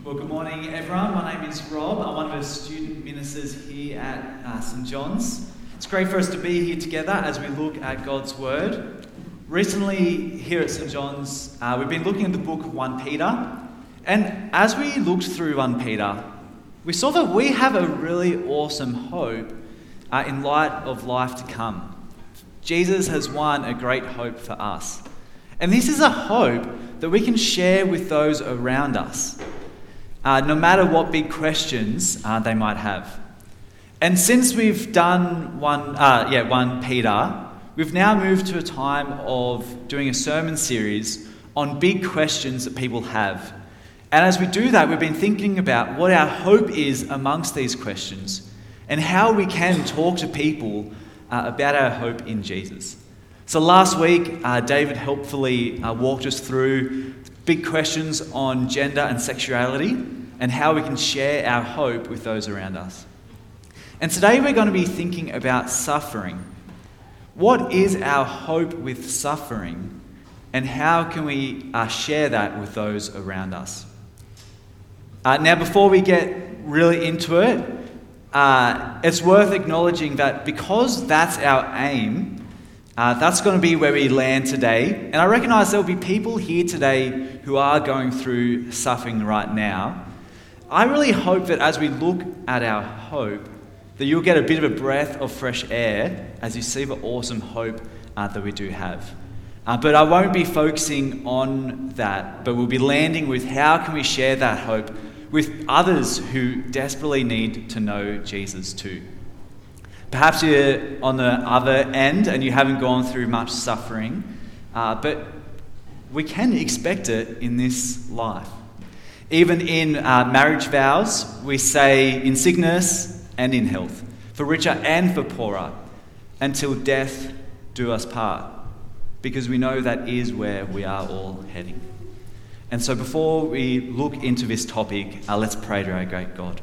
Well, good morning, everyone. My name is Rob. I'm one of the student ministers here at St John's. It's great for us to be here together as we look at God's Word. Recently, here at St John's, we've been looking at the book of 1 Peter. And as we looked through 1 Peter, we saw that we have a really awesome hope in light of life to come. Jesus has won a great hope for us. And this is a hope that we can share with those around us, no matter what big questions they might have. And since we've done 1 Peter, we've now moved to a time of doing a sermon series on big questions that people have. And as we do that, we've been thinking about what our hope is amongst these questions and how we can talk to people about our hope in Jesus. So last week, David helpfully walked us through big questions on gender and sexuality and how we can share our hope with those around us. And today we're going to be thinking about suffering. What is our hope with suffering, and how can we share that with those around us? Now, before we get really into it, it's worth acknowledging that because that's our aim, that's going to be where we land today. And I recognise there'll be people here today who are going through suffering right now. I really hope that as we look at our hope, that you'll get a bit of a breath of fresh air as you see the awesome hope that we do have. But I won't be focusing on that, but we'll be landing with how can we share that hope with others who desperately need to know Jesus too. Perhaps you're on the other end and you haven't gone through much suffering, but we can expect it in this life. Even in marriage vows, we say in sickness and in health, for richer and for poorer, until death do us part, because we know that is where we are all heading. And so before we look into this topic, let's pray to our great God.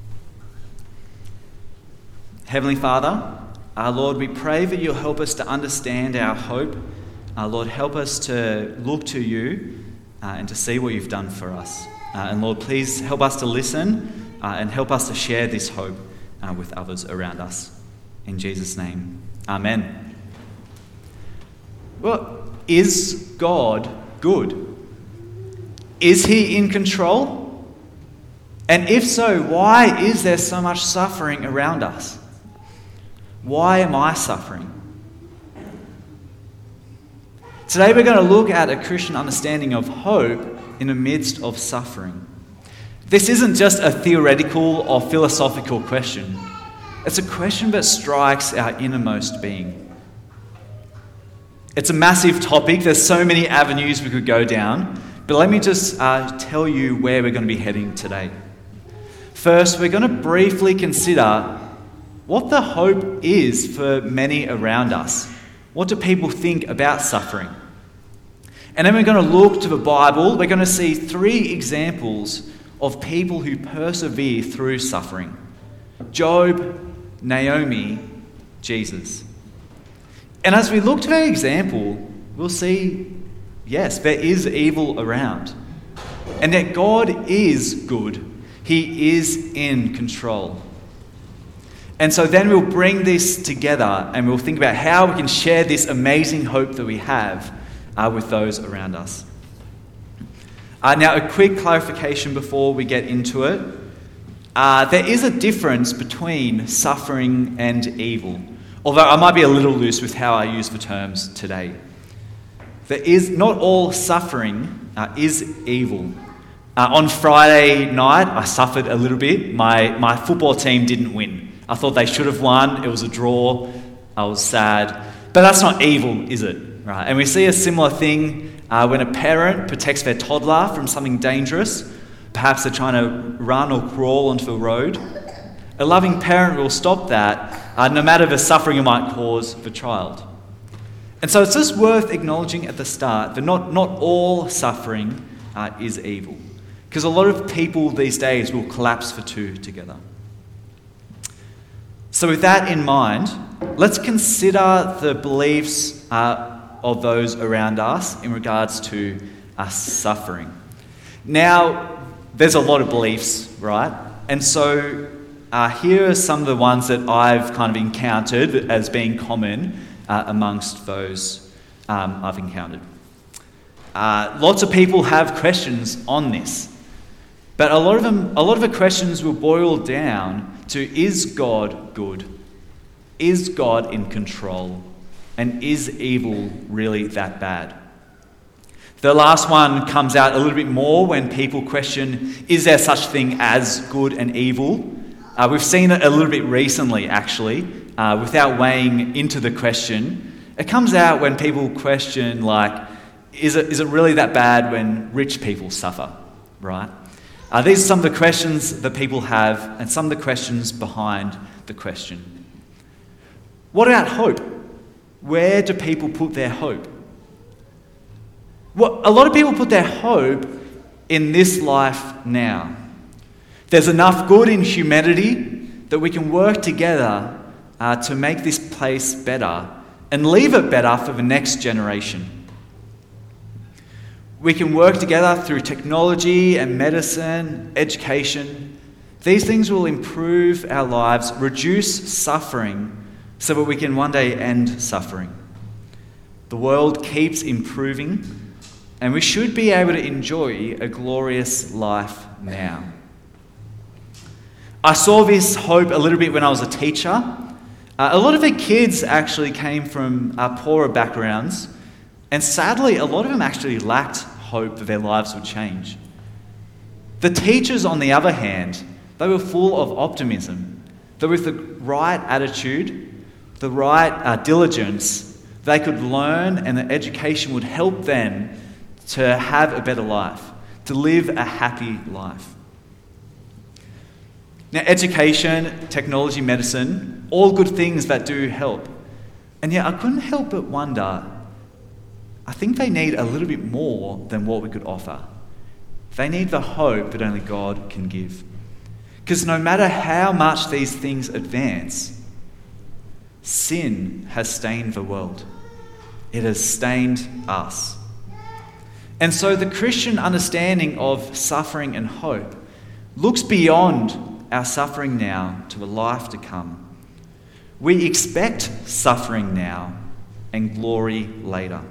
Heavenly Father, Lord, we pray that you'll help us to understand our hope. Lord, help us to look to you and to see what you've done for us. And Lord, please help us to listen and help us to share this hope with others around us. In Jesus' name, amen. Well, is God good? Is he in control? And if so, why is there so much suffering around us? Why am I suffering? Today we're going to look at a Christian understanding of hope in the midst of suffering. This isn't just a theoretical or philosophical question. It's a question that strikes our innermost being. It's a massive topic. There's so many avenues we could go down. But let me just tell you where we're going to be heading today. First, we're going to briefly consider what the hope is for many around us. What do people think about suffering? And then we're going to look to the Bible. We're going to see 3 examples of people who persevere through suffering: Job, Naomi, Jesus. And as we look to their example, we'll see, yes, there is evil around. And that God is good. He is in control. And so then we'll bring this together and we'll think about how we can share this amazing hope that we have with those around us. Now, a quick clarification before we get into it. There is a difference between suffering and evil, although I might be a little loose with how I use the terms today. Not all suffering is evil. On Friday night, I suffered a little bit. My football team didn't win. I thought they should have won. It was a draw. I was sad. But that's not evil, is it? Right? And we see a similar thing when a parent protects their toddler from something dangerous. Perhaps they're trying to run or crawl onto the road. A loving parent will stop that, no matter the suffering it might cause the child. And so it's just worth acknowledging at the start that not all suffering is evil. Because a lot of people these days will collapse the two together. So with that in mind, let's consider the beliefs of those around us in regards to us suffering. Now, there's a lot of beliefs, right? And so here are some of the ones that I've kind of encountered as being common amongst those I've encountered. Lots of people have questions on this, but a lot of the questions will boil down to: is God good? Is God in control? And is evil really that bad? The last one comes out a little bit more when people question, is there such thing as good and evil? We've seen it a little bit recently, actually, without weighing into the question. It comes out when people question, like, is it really that bad when rich people suffer, right? These are some of the questions that people have and some of the questions behind the question. What about hope? Where do people put their hope? Well, a lot of people put their hope in this life now. There's enough good in humanity that we can work together to make this place better and leave it better for the next generation. We can work together through technology and medicine, education. These things will improve our lives, reduce suffering, so that we can one day end suffering. The world keeps improving, and we should be able to enjoy a glorious life now. I saw this hope a little bit when I was a teacher. A lot of the kids actually came from poorer backgrounds, and sadly, a lot of them actually lacked hope that their lives would change. The teachers, on the other hand, they were full of optimism, that with the right attitude, the right diligence, they could learn, and the education would help them to have a better life, to live a happy life. Now, education, technology, medicine, all good things that do help. And yet I couldn't help but wonder, I think they need a little bit more than what we could offer. They need the hope that only God can give. Because no matter how much these things advance, sin has stained the world. It has stained us. And so the Christian understanding of suffering and hope looks beyond our suffering now to a life to come. We expect suffering now and glory later.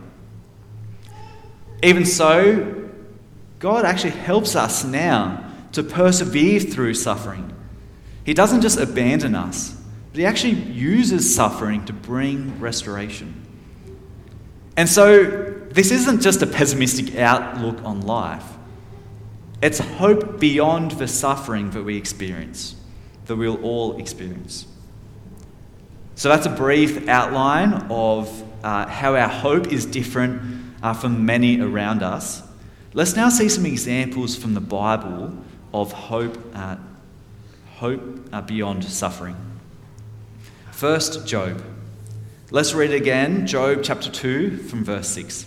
Even so, God actually helps us now to persevere through suffering. He doesn't just abandon us, but he actually uses suffering to bring restoration. And so this isn't just a pessimistic outlook on life. It's hope beyond the suffering that we experience, that we'll all experience. So that's a brief outline of how our hope is different from many around us. Let's now see some examples from the Bible of hope beyond suffering. First, Job. Let's read again, Job chapter 2 from verse 6.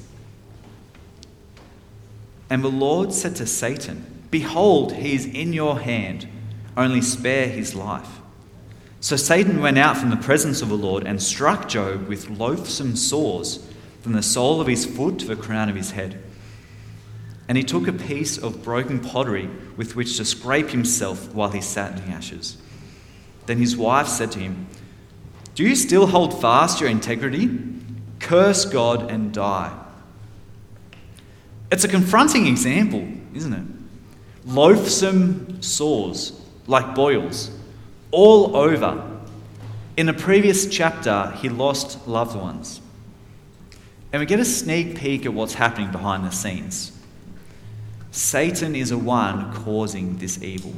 And the Lord said to Satan, "Behold, he is in your hand, only spare his life." So Satan went out from the presence of the Lord and struck Job with loathsome sores from the sole of his foot to the crown of his head. And he took a piece of broken pottery with which to scrape himself while he sat in the ashes. Then his wife said to him, "Do you still hold fast your integrity? Curse God and die." It's a confronting example, isn't it? Loathsome sores, like boils, all over. In the previous chapter, he lost loved ones. And we get a sneak peek at what's happening behind the scenes. Satan is the one causing this evil.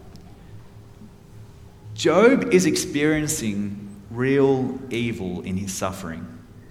Job is experiencing real evil in his suffering.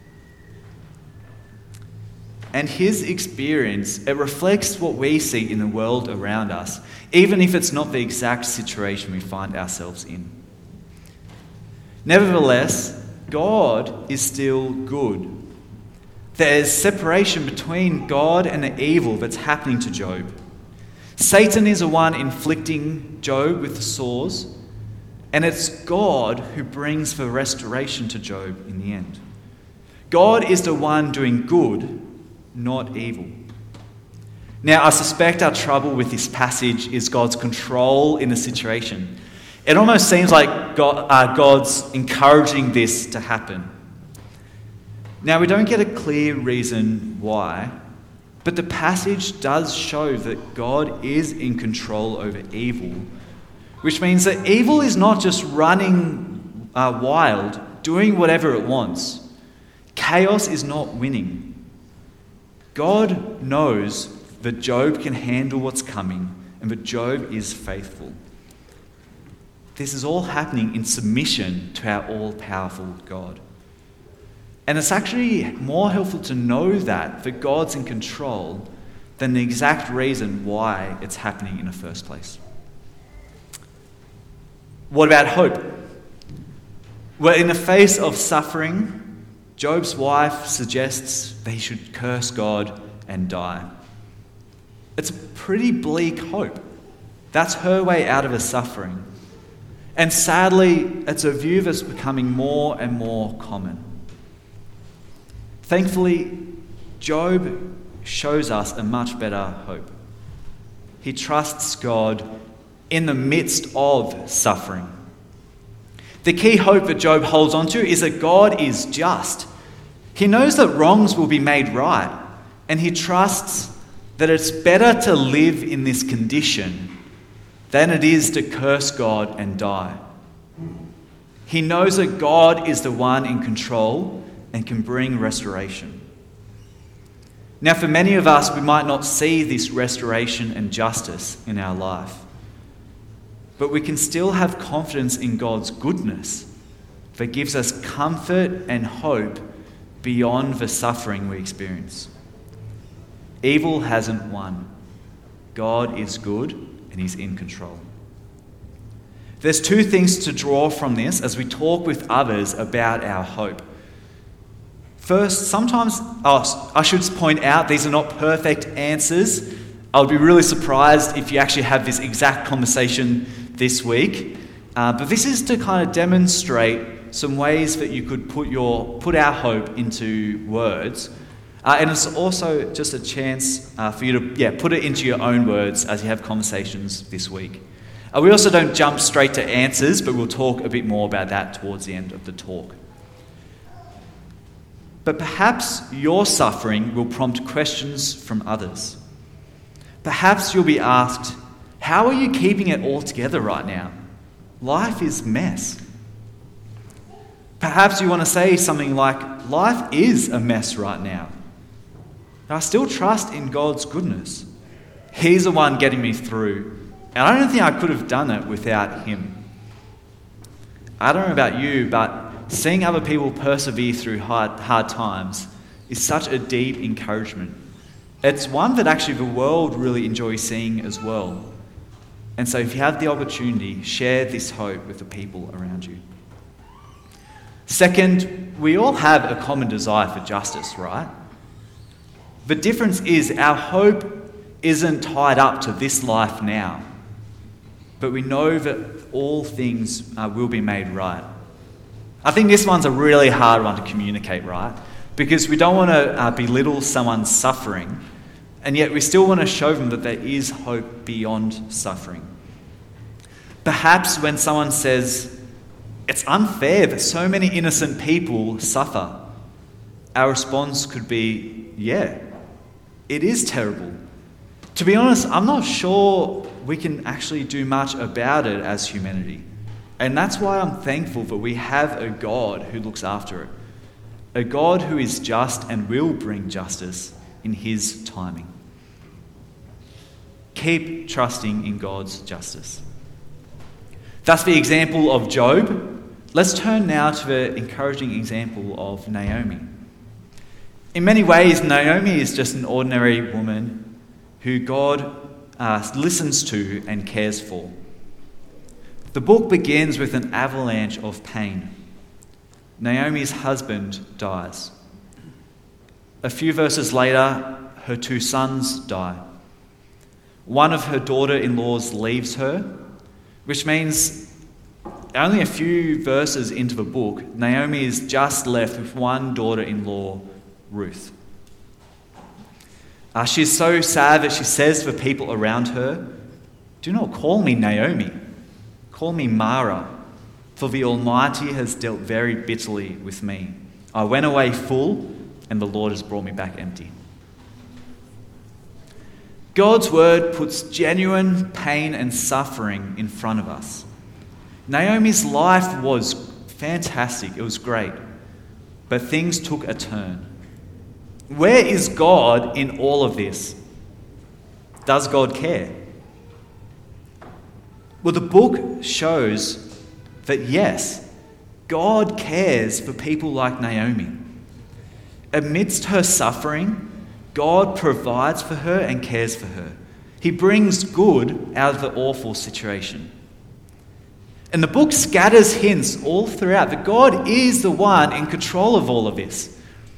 And his experience, it reflects what we see in the world around us, even if it's not the exact situation we find ourselves in. Nevertheless, God is still good. There is separation between God and the evil that's happening to Job. Satan is the one inflicting Job with the sores, and it's God who brings the restoration to Job in the end. God is the one doing good, not evil. Now, I suspect our trouble with this passage is God's control in the situation. It almost seems like God's encouraging this to happen. Now, we don't get a clear reason why, but the passage does show that God is in control over evil, which means that evil is not just running wild, doing whatever it wants. Chaos is not winning. God knows that Job can handle what's coming and that Job is faithful. This is all happening in submission to our all-powerful God. And it's actually more helpful to know that God's in control than the exact reason why it's happening in the first place. What about hope? Well, in the face of suffering, Job's wife suggests that he should curse God and die. It's a pretty bleak hope. That's her way out of her suffering. And sadly, it's a view that's becoming more and more common. Thankfully, Job shows us a much better hope. He trusts God in the midst of suffering. The key hope that Job holds on to is that God is just. He knows that wrongs will be made right, and he trusts that it's better to live in this condition than it is to curse God and die. He knows that God is the one in control and can bring restoration. Now, for many of us, we might not see this restoration and justice in our life, but we can still have confidence in God's goodness that gives us comfort and hope beyond the suffering we experience. Evil hasn't won. God is good and he's in control. There's two things to draw from this as we talk with others about our hope. First, sometimes, I should point out, these are not perfect answers. I would be really surprised if you actually have this exact conversation this week. But this is to kind of demonstrate some ways that you could put our hope into words. And it's also just a chance for you to put it into your own words as you have conversations this week. We also don't jump straight to answers, but we'll talk a bit more about that towards the end of the talk. But perhaps your suffering will prompt questions from others. Perhaps you'll be asked, how are you keeping it all together right now? Life is mess. Perhaps you want to say something like, life is a mess right now. I still trust in God's goodness. He's the one getting me through. And I don't think I could have done it without him. I don't know about you, but seeing other people persevere through hard times is such a deep encouragement. It's one that actually the world really enjoys seeing as well. And so if you have the opportunity, share this hope with the people around you. Second, we all have a common desire for justice, right? The difference is our hope isn't tied up to this life now, but we know that all things will be made right. I think this one's a really hard one to communicate, right? Because we don't want to belittle someone's suffering, and yet we still want to show them that there is hope beyond suffering. Perhaps when someone says, it's unfair that so many innocent people suffer, our response could be, yeah, it is terrible. To be honest, I'm not sure we can actually do much about it as humanity. And that's why I'm thankful that we have a God who looks after it. A God who is just and will bring justice in his timing. Keep trusting in God's justice. That's the example of Job. Let's turn now to the encouraging example of Naomi. In many ways, Naomi is just an ordinary woman who God listens to and cares for. The book begins with an avalanche of pain. Naomi's husband dies. A few verses later, her 2 sons die. One of her daughter-in-laws leaves her, which means only a few verses into the book, Naomi is just left with one daughter-in-law, Ruth. She's so sad that she says to the people around her, "Do not call me Naomi, call me Mara, for the Almighty has dealt very bitterly with me. I went away full, and the Lord has brought me back empty." God's word puts genuine pain and suffering in front of us. Naomi's life was fantastic, it was great, but things took a turn. Where is God in all of this? Does God care? Well, the book shows that yes, God cares for people like Naomi. Amidst her suffering, God provides for her and cares for her. He brings good out of the awful situation. And the book scatters hints all throughout that God is the one in control of all of this.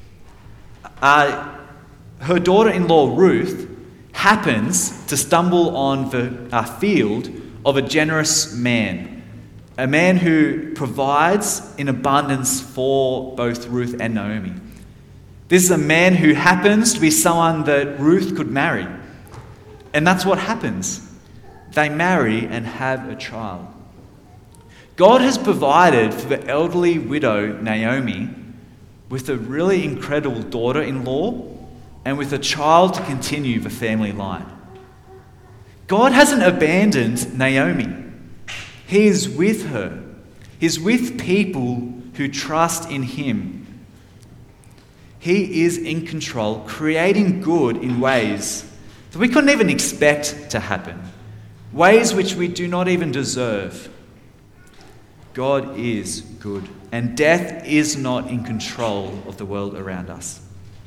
Her daughter-in-law Ruth happens to stumble on the field of a generous man, a man who provides in abundance for both Ruth and Naomi. This is a man who happens to be someone that Ruth could marry. And that's what happens. They marry and have a child. God has provided for the elderly widow Naomi with a really incredible daughter-in-law and with a child to continue the family line. God hasn't abandoned Naomi. He is with her. He's with people who trust in him. He is in control, creating good in ways that we couldn't even expect to happen, ways which we do not even deserve. God is good, and death is not in control of the world around us.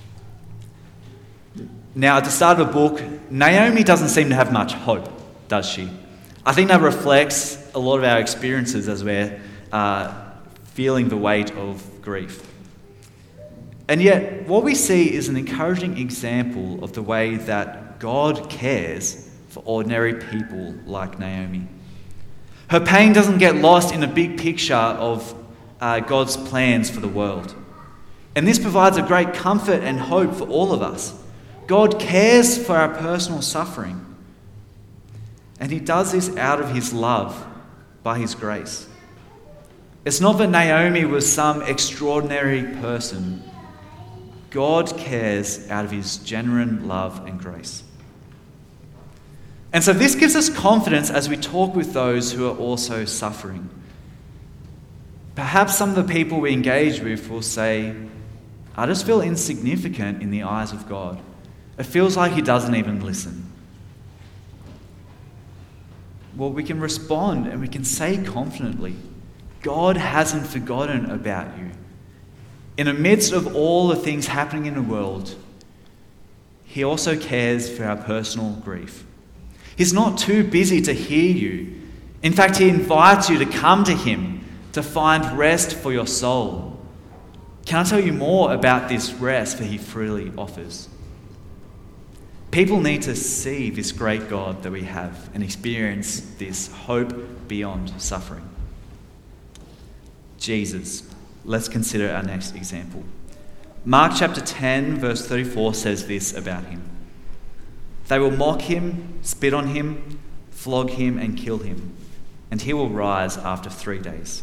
Now, at the start of the book, Naomi doesn't seem to have much hope, does she? I think that reflects a lot of our experiences as we're feeling the weight of grief. And yet, what we see is an encouraging example of the way that God cares for ordinary people like Naomi. Her pain doesn't get lost in a big picture of God's plans for the world. And this provides a great comfort and hope for all of us. God cares for our personal suffering. And he does this out of his love, by his grace. It's not that Naomi was some extraordinary person. God cares out of his genuine love and grace. And so this gives us confidence as we talk with those who are also suffering. Perhaps some of the people we engage with will say, "I just feel insignificant in the eyes of God. It feels like he doesn't even listen." Well, we can respond and we can say confidently, God hasn't forgotten about you. In the midst of all the things happening in the world, he also cares for our personal grief. He's not too busy to hear you. In fact, he invites you to come to him to find rest for your soul. Can I tell you more about this rest that he freely offers? People need to see this great God that we have and experience this hope beyond suffering. Jesus. Let's consider our next example. Mark chapter 10, verse 34 says this about him. They will mock him, spit on him, flog him, and kill him, and he will rise after 3 days.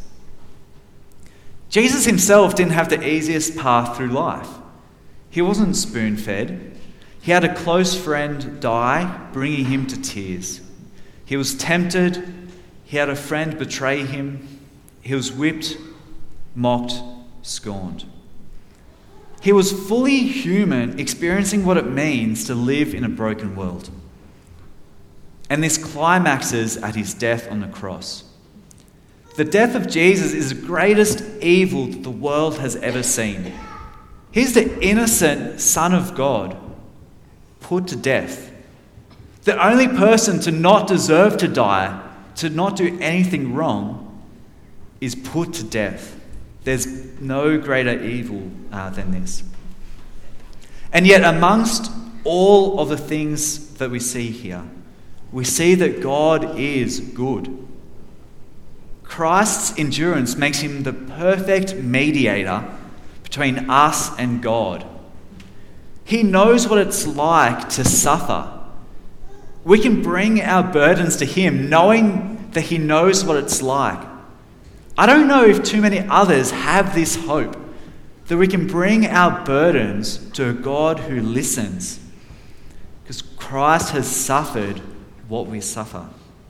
Jesus himself didn't have the easiest path through life. He wasn't spoon-fed. He had a close friend die, bringing him to tears. He was tempted. He had a friend betray him. He was whipped, mocked, scorned. He was fully human, experiencing what it means to live in a broken world. And this climaxes at his death on the cross. The death of Jesus is the greatest evil that the world has ever seen. He's the innocent Son of God, put to death. The only person to not deserve to die, to not do anything wrong, is put to death. There's no greater evil than this. And yet amongst all of the things that we see here, we see that God is good. Christ's endurance makes him the perfect mediator between us and God. He knows what it's like to suffer. We can bring our burdens to him knowing that he knows what it's like. I don't know if too many others have this hope that we can bring our burdens to a God who listens, because Christ has suffered what we suffer.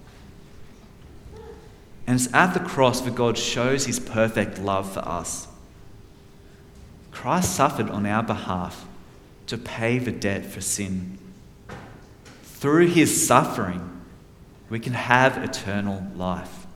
And it's at the cross that God shows his perfect love for us. Christ suffered on our behalf to pay the debt for sin. Through his suffering, we can have eternal life.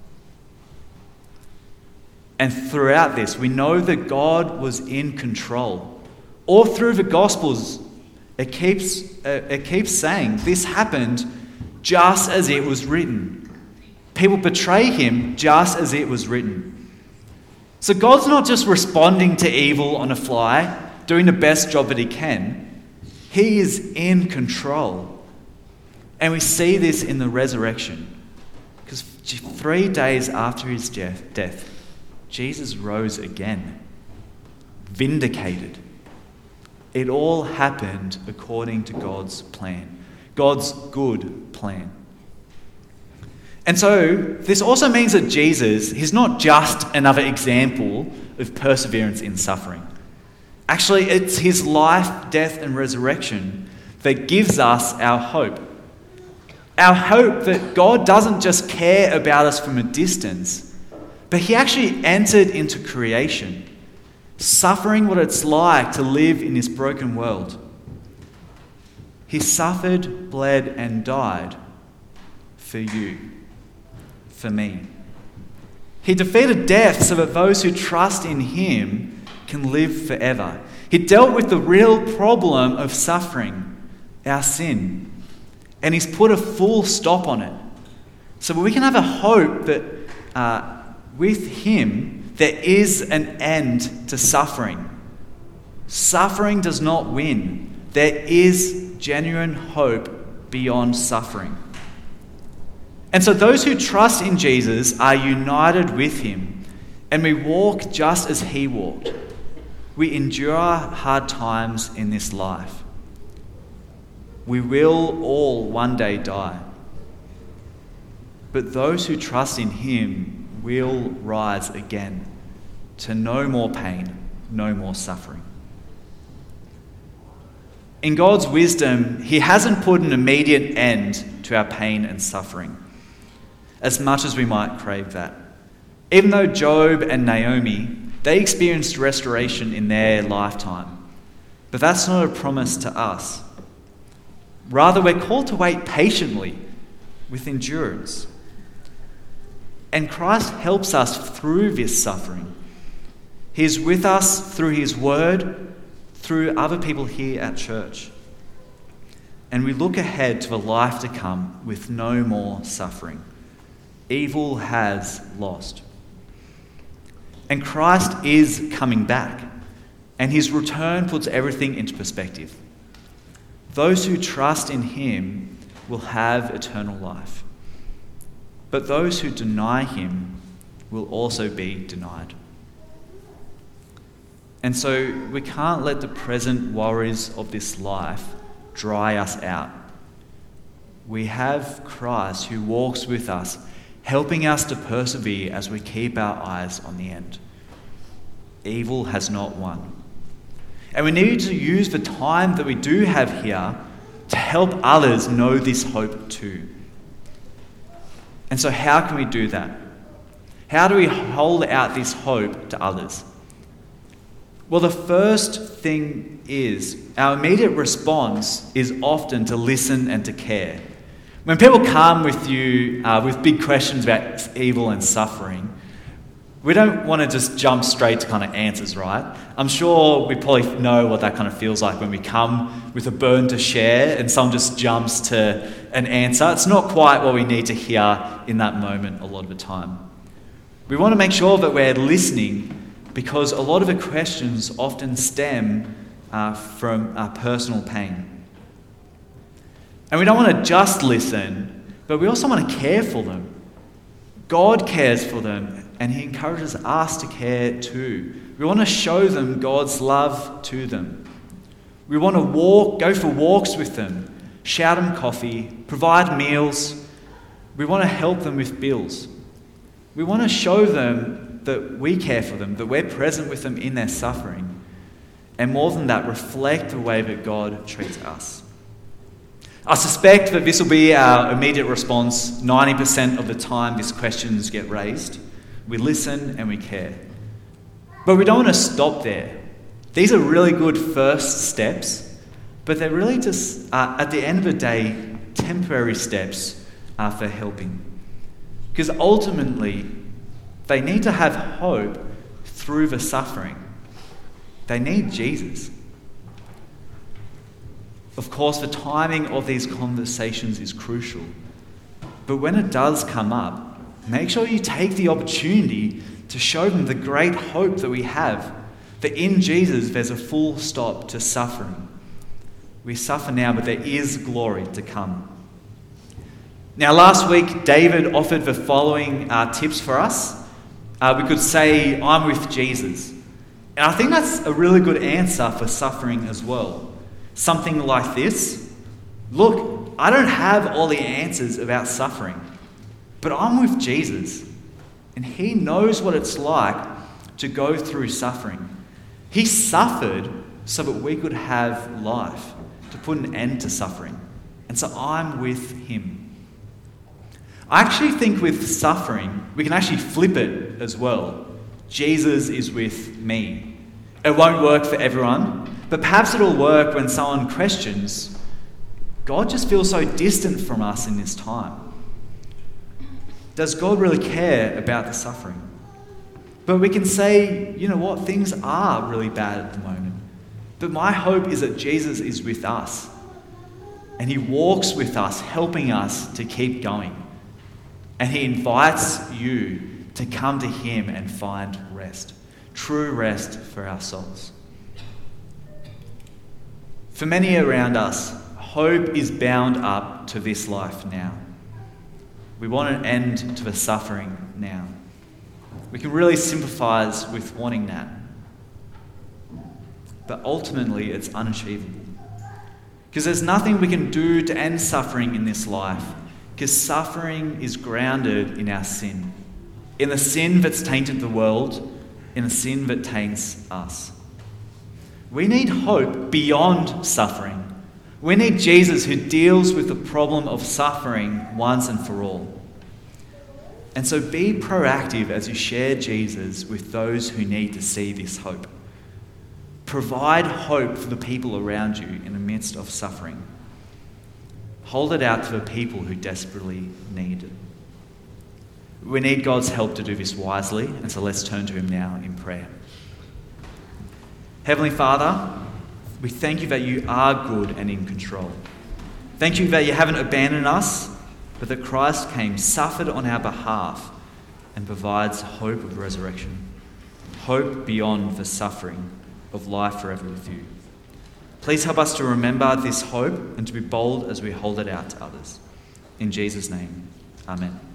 And throughout this, we know that God was in control. All through the Gospels, it keeps saying this happened just as it was written. People betray him just as it was written. So God's not just responding to evil on a fly, doing the best job that he can. He is in control. And we see this in the resurrection. Because 3 days after his death, Jesus rose again, vindicated. It all happened according to God's plan, God's good plan. And so this also means that Jesus, he's not just another example of perseverance in suffering. Actually, it's his life, death, and resurrection that gives us our hope. Our hope that God doesn't just care about us from a distance, but he actually entered into creation, suffering what it's like to live in this broken world. He suffered, bled, and died for you, for me. He defeated death so that those who trust in him can live forever. He dealt with the real problem of suffering, our sin, and he's put a full stop on it. So we can have a hope that with him there is an end to suffering. Suffering does not win. There is genuine hope beyond suffering. And so those who trust in Jesus are united with him, and we walk just as he walked. We endure hard times in this life. We will all one day die. But those who trust in him will rise again to no more pain, no more suffering. In God's wisdom, he hasn't put an immediate end to our pain and suffering, as much as we might crave that. Even though Job and Naomi, they experienced restoration in their lifetime, but that's not a promise to us. Rather, we're called to wait patiently with endurance. And Christ helps us through this suffering. He's with us through his word, through other people here at church. And we look ahead to a life to come with no more suffering. Evil has lost. And Christ is coming back, and his return puts everything into perspective. Those who trust in him will have eternal life, but those who deny him will also be denied. And so we can't let the present worries of this life dry us out. We have Christ who walks with us, helping us to persevere as we keep our eyes on the end. Evil has not won. And we need to use the time that we do have here to help others know this hope too. And so how can we do that? How do we hold out this hope to others? Well, the first thing is our immediate response is often to listen and to care. When people come with you with big questions about evil and suffering, we don't want to just jump straight to kind of answers, right? I'm sure we probably know what that kind of feels like when we come with a burden to share and someone just jumps to an answer. It's not quite what we need to hear in that moment a lot of the time. We want to make sure that we're listening, because a lot of the questions often stem from our personal pain. And we don't want to just listen, but we also want to care for them. God cares for them, and he encourages us to care too. We want to show them God's love to them. We want to go for walks with them, shout them coffee, provide meals. We want to help them with bills. We want to show them that we care for them, that we're present with them in their suffering. And more than that, reflect the way that God treats us. I suspect that this will be our immediate response 90% of the time these questions get raised. We listen and we care. But we don't want to stop there. These are really good first steps, but they're really just, at the end of the day, temporary steps for helping. Because ultimately, they need to have hope through the suffering. They need Jesus. Of course, the timing of these conversations is crucial. But when it does come up, make sure you take the opportunity to show them the great hope that we have, that in Jesus there's a full stop to suffering. We suffer now, but there is glory to come. Now, last week, David offered the following tips for us. We could say, I'm with Jesus. And I think that's a really good answer for suffering as well. Something like this: look, I don't have all the answers about suffering, but I'm with Jesus, and he knows what it's like to go through suffering. He suffered so that we could have life, to put an end to suffering. And so I'm with him. I actually think with suffering, we can actually flip it as well. Jesus is with me. It won't work for everyone, but perhaps it'll work when someone questions, God just feels so distant from us in this time. Does God really care about the suffering? But we can say, you know what, things are really bad at the moment. But my hope is that Jesus is with us. And he walks with us, helping us to keep going. And he invites you to come to him and find rest. True rest for our souls. For many around us, hope is bound up to this life now. We want an end to the suffering now. We can really sympathise with wanting that. But ultimately, it's unachievable. Because there's nothing we can do to end suffering in this life. Because suffering is grounded in our sin. In the sin that's tainted the world, in the sin that taints us. We need hope beyond suffering. We need Jesus who deals with the problem of suffering once and for all. And so be proactive as you share Jesus with those who need to see this hope. Provide hope for the people around you in the midst of suffering. Hold it out to the people who desperately need it. We need God's help to do this wisely, and so let's turn to him now in prayer. Heavenly Father, we thank you that you are good and in control. Thank you that you haven't abandoned us, but that Christ came, suffered on our behalf, and provides hope of resurrection. Hope beyond the suffering of life forever with you. Please help us to remember this hope and to be bold as we hold it out to others. In Jesus' name, amen.